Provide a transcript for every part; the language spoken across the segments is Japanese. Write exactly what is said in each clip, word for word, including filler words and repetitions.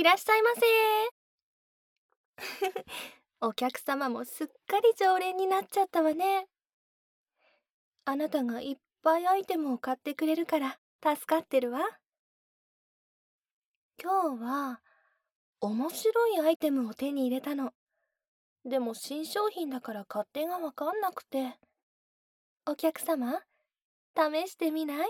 いらっしゃいませ。お客様もすっかり常連になっちゃったわね。あなたがいっぱいアイテムを買ってくれるから助かってるわ。今日は面白いアイテムを手に入れたの。でも新商品だから勝手がわかんなくて。お客様、試してみない？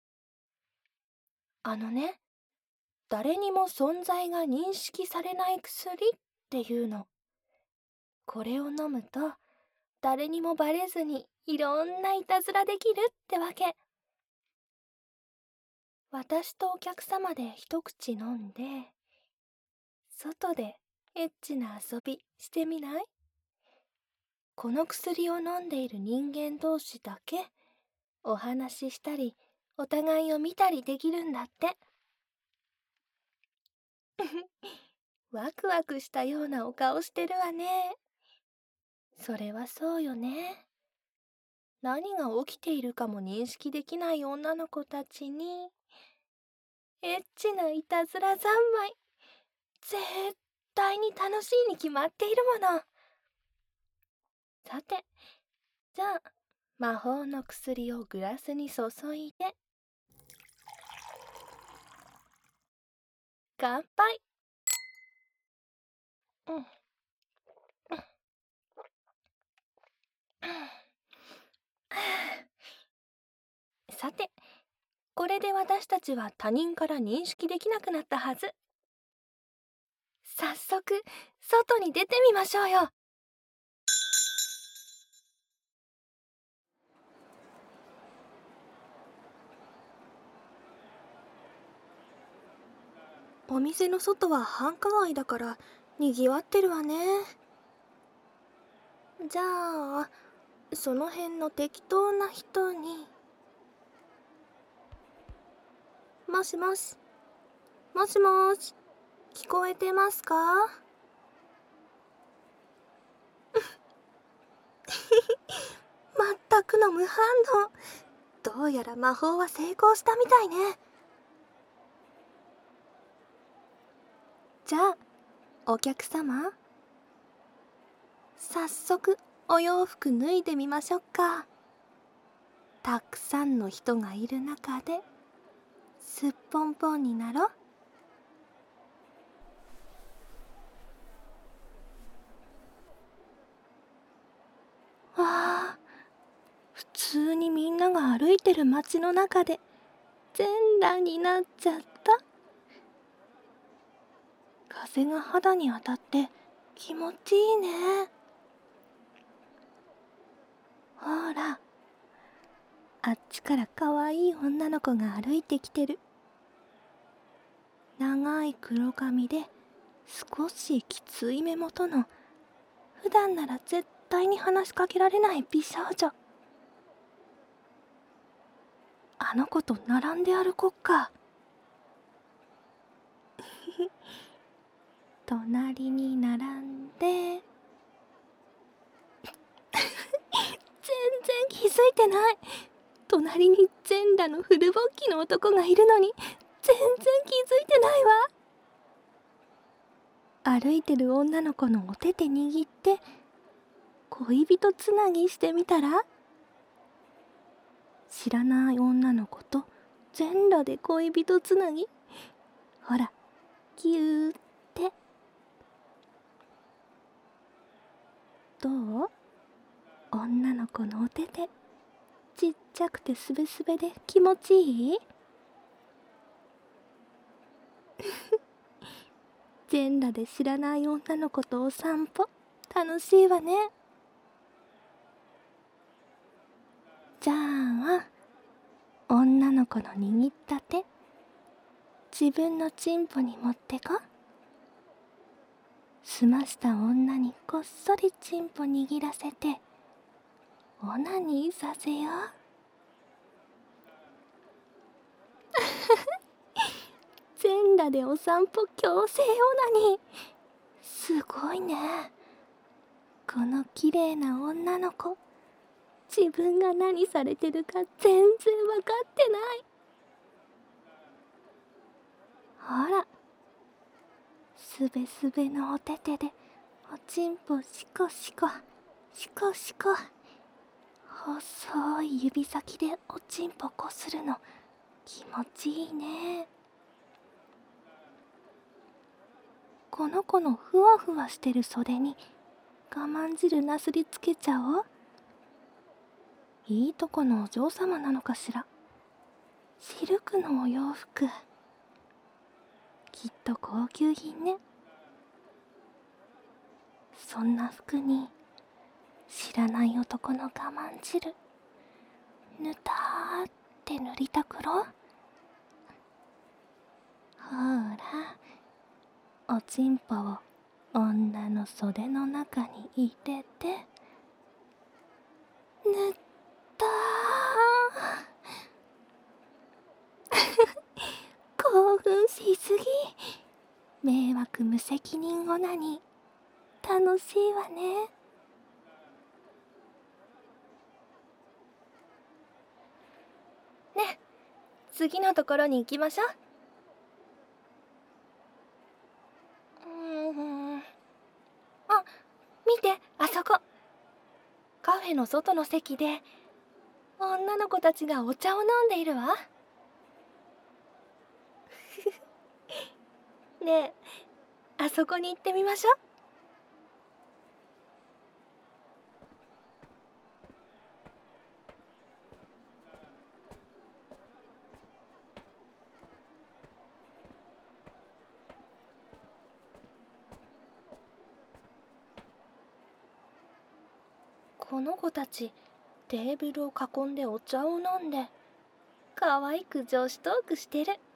あのね、誰にも存在が認識されない薬っていうの。これを飲むと誰にもバレずにいろんないたずらできるってわけ。私とお客様で一口飲んで、外でエッチな遊びしてみない？この薬を飲んでいる人間同士だけお話ししたり、お互いを見たりできるんだって。ワクワクしたようなお顔してるわね。それはそうよね。何が起きているかも認識できない女の子たちに、エッチないたずら三昧、絶対に楽しいに決まっているもの。さて、じゃあ、魔法の薬をグラスに注いで、乾杯。うん、うん、さて、これで私たちは他人から認識できなくなったはず。早速、外に出てみましょうよ。お店の外は繁華街だから賑わってるわね。じゃあ、その辺の適当な人に。もしもし、もしもし、聞こえてますか？全くの無反応。どうやら魔法は成功したみたいね。じゃあ、お客様、早速お洋服脱いでみましょうか。たくさんの人がいる中ですっぽんぽんになろ。わあ、普通にみんなが歩いてる街の中で全裸になっちゃった。風が肌に当たって気持ちいいね。ほら、あっちからかわいい女の子が歩いてきてる。長い黒髪で少しきつい目元の、普段なら絶対に話しかけられない美少女。あの子と並んで歩こっか。隣に並んで。全然気づいてない。隣に全裸のフルボッキの男がいるのに全然気づいてないわ。歩いてる女の子のお手手握って恋人つなぎしてみたら？知らない女の子と全裸で恋人つなぎ。ほら、ぎゅーって。どう？女の子のお手手、ちっちゃくてすべすべで気持ちいい？全裸で知らない女の子とお散歩、楽しいわね。じゃあ、女の子の握った手、自分のチンポに持ってこ。済ました女にこっそりチンポ握らせてオナニーさせよう。全裸でお散歩強制オナニー、すごいね。この綺麗な女の子、自分が何されてるか全然わかってない。ほら、 すべすべのおててでおちんぽシコシコシコシコ、細い指先でおちんぽこするの気持ちいいね。この子のふわふわしてる袖に我慢汁なすりつけちゃおう。いいとこのお嬢様なのかしら。シルクのお洋服、きっと高級品ね。そんな服に知らない男の我慢汁ぬたーって塗りたくろ。ほら、おちんぽを女の袖の中に入れて塗ったー興奮しすぎ。迷惑無責任オナニー楽しいわね。ね、次のところに行きましょう。うーん、あ、見て、あそこ。カフェの外の席で女の子たちがお茶を飲んでいるわ。ねえ、あそこに行ってみましょう。この子たちテーブルを囲んでお茶を飲んでかわいく女子トークしてる。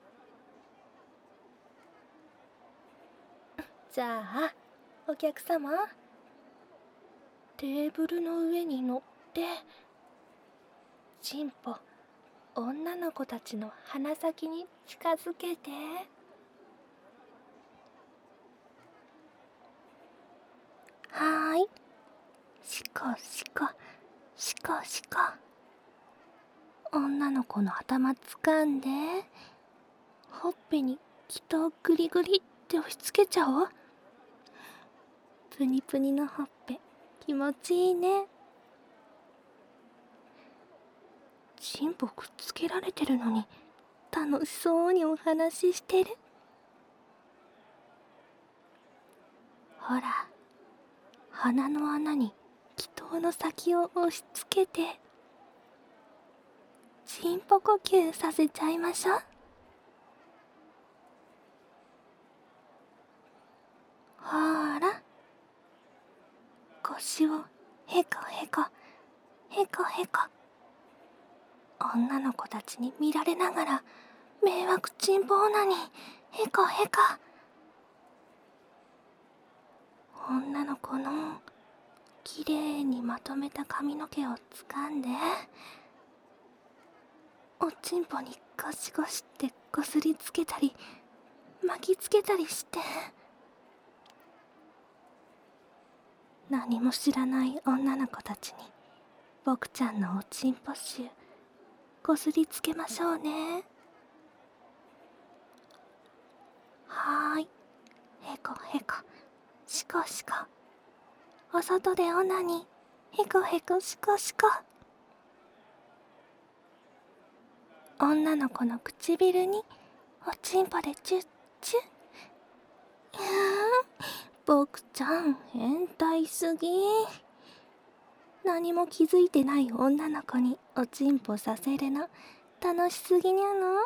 じゃあお客様、テーブルの上に乗ってチンポ女の子たちの鼻先に近づけて。はーい、シコシコシコシコ。女の子の頭つかんでほっぺにきっとグリグリって押し付けちゃおう。プニプニのほっぺ気持ちいいね。チンポくっつけられてるのに楽しそうにお話ししてる。ほら、鼻の穴に気筒の先を押し付けてチンポ呼吸させちゃいましょう。ほら、腰をへこへこへこへこ。女の子たちに見られながら迷惑チンポオナにへこへこ。女の子のきれいにまとめた髪の毛をつかんでおちんぽにゴシゴシってこすりつけたり巻きつけたりして、何も知らない女の子たちに僕ちゃんのおちんぽ臭こすりつけましょうね。はーい、へこへこシコシコ。お外でオナニーへこへこシコシコ。女の子の唇におちんぽでチュッチュッ。いやー、僕ちゃん変態すぎ。何も気づいてない女の子におちんぽさせるの楽しすぎにゃの。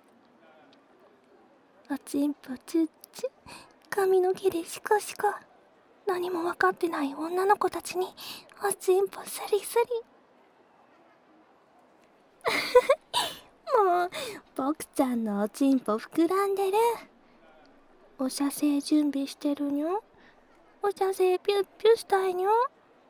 おちんぽチュッチュッ、髪の毛でシコシコ。何も分かってない女の子たちにおちんぽスリスリ。もう僕ちゃんのおちんぽ膨らんでる。お射精準備してるにょ。お射精ピュッピュしたいにょ。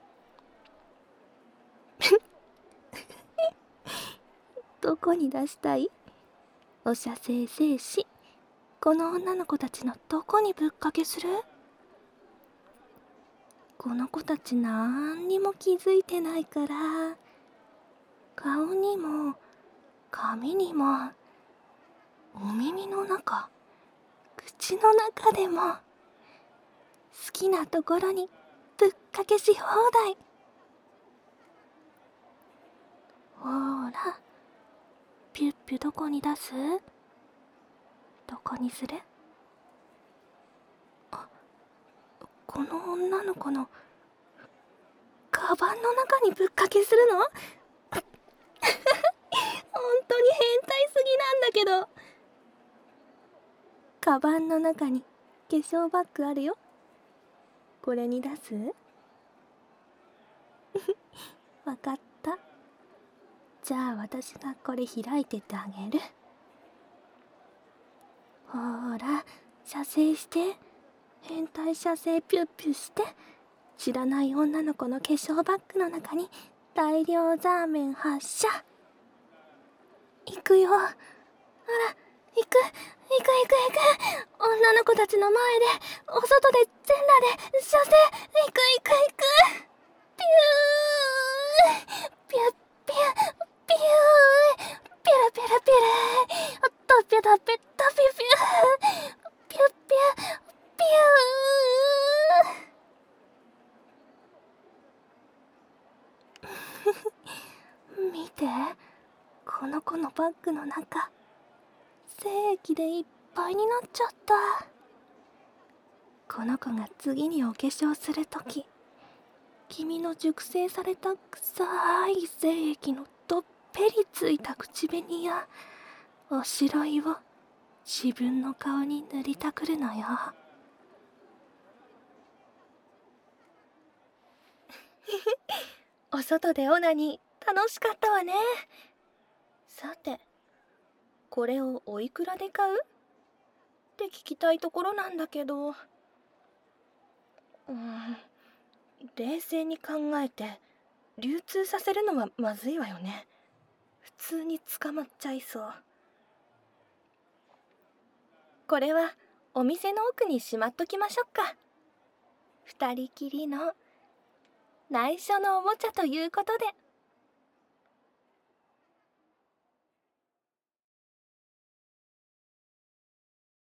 どこに出したい？お射精精子、この女の子たちのどこにぶっかけする？この子たちなんにも気づいてないから、顔にも髪にもお耳の中、口の中でも好きなところにぶっかけし放題。ほーら、ピュッピュどこに出す？どこにする？あ、この女の子のカバンの中にぶっかけするの？本当に変態すぎなんだけど。カバンの中に化粧バッグあるよ。これに出す？わかった。じゃあ私がこれ開いてってあげる。ほーら、射精して。変態射精ピュッピュして。知らない女の子の化粧バッグの中に大量ザーメン発射。行くよ。あら、行く、行く、行く、行く。女の子たちの前で、お外で全裸で射精。行く、行く、行く。ピュー、ピュッピュッ、ピュー、ピュラピュラピュラ、トピュトピュトピュピュ、ピュッピュッ、ピュー。見て、この子のバッグの中、精液でいっぱいになっちゃった。この子が次にお化粧するとき、君の熟成された臭い精液のどっぺりついた口紅やおしろいを自分の顔に塗りたくるのよ。お外でオナニー楽しかったわね。さて、これをおいくらで買う？って聞きたいところなんだけど、うーん、冷静に考えて流通させるのはまずいわよね。普通に捕まっちゃいそう。これはお店の奥にしまっときましょうか。二人きりの内緒のおもちゃということで。